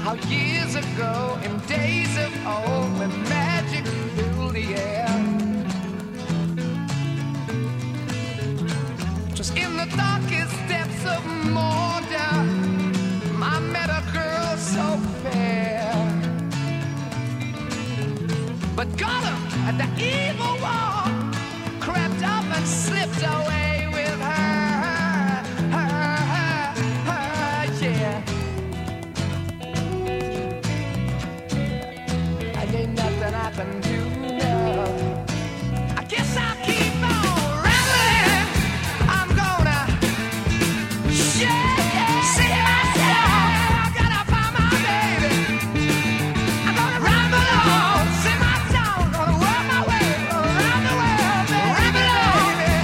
how years ago, in days of old, when magic filled the air. Just in the darkest depths of Mordor, I met a girl so fair, but got her at the end.